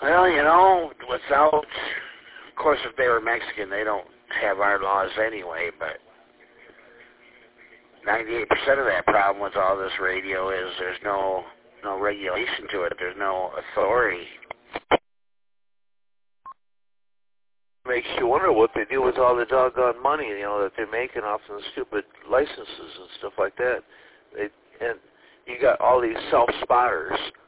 Well, you know, without, of course, if they were Mexican, they don't have our laws anyway, but 98% of that problem with all this radio is there's no regulation to it. There's no authority. Makes you wonder what they do with all the doggone money, you know, that they're making off of the stupid licenses and stuff like that. And you got all these self-spotters